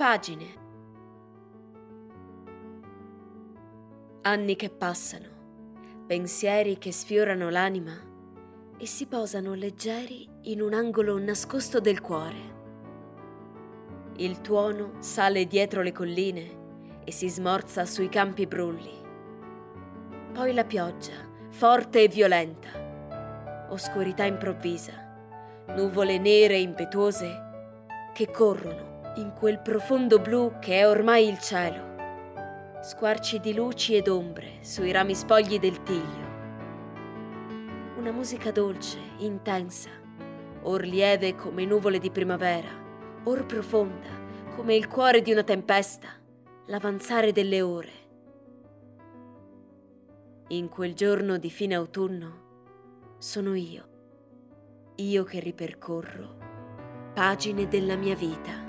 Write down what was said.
pagine. Anni che passano, pensieri che sfiorano l'anima e si posano leggeri in un angolo nascosto del cuore. Il tuono sale dietro le colline e si smorza sui campi brulli. Poi la pioggia, forte e violenta, oscurità improvvisa, nuvole nere e impetuose che corrono in quel profondo blu che è ormai il cielo, squarci di luci ed ombre sui rami spogli del tiglio. Una musica dolce, intensa, or lieve come nuvole di primavera, or profonda come il cuore di una tempesta, l'avanzare delle ore. In quel giorno di fine autunno sono io che ripercorro pagine della mia vita.